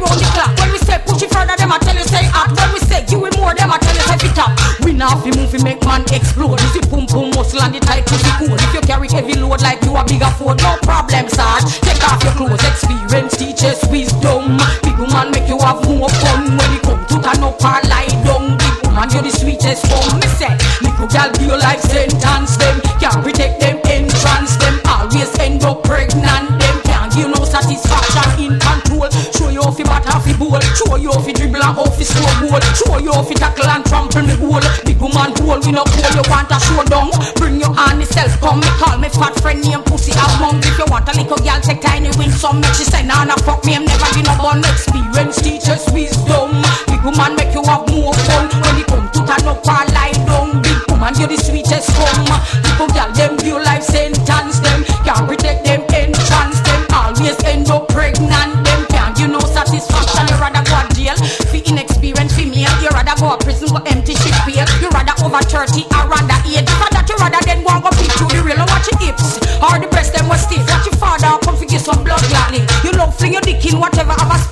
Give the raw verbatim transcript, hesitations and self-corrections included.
round the clock. When we say push it further, them a tell you say up. When we say give it more, them a tell you say fit up. We now fi move, fi make man explode. You see pum pum muscle and the tight pussy cool. If you carry heavy load like you a bigger Ford, no problem, Sarge. Take off your clothes, experience teaches wisdom. Big woman make you have more fun when you come to turn up or lie down. Big woman, you're the sweetest form. Me say, little girl be your life sentence. Them can't protect them entrance. Them always end up pregnant. Them can't give no satisfaction in control. Show you off your bat off your bowl. Show you off your dribble and off your score goal. Show you off your tackle and trample me goal. Big woman goal, we no goal. You want a showdown? Bring your hand yourself. Come me call me fat friend name pussy among. If you want a little girl take tiny win some. Make she say nah nah fuck me. I'm never give no bun. Experience teaches wisdom. Big woman make you have more fun when you come to turn up or lie down. Big woman you're the sweetest come. Little girl them view life sentence. Them can't protect them entrance. Them always end up pregnant. Them can't give no satisfaction. You rather go to jail for inexperienced female. You rather go to prison for empty shit pail. You rather over thirty or rather age. For that you rather then go and go pick through the real and watch your hips or the breast them was stiff. Watch your father come figure some blood clotting. You love fling your dick in whatever have a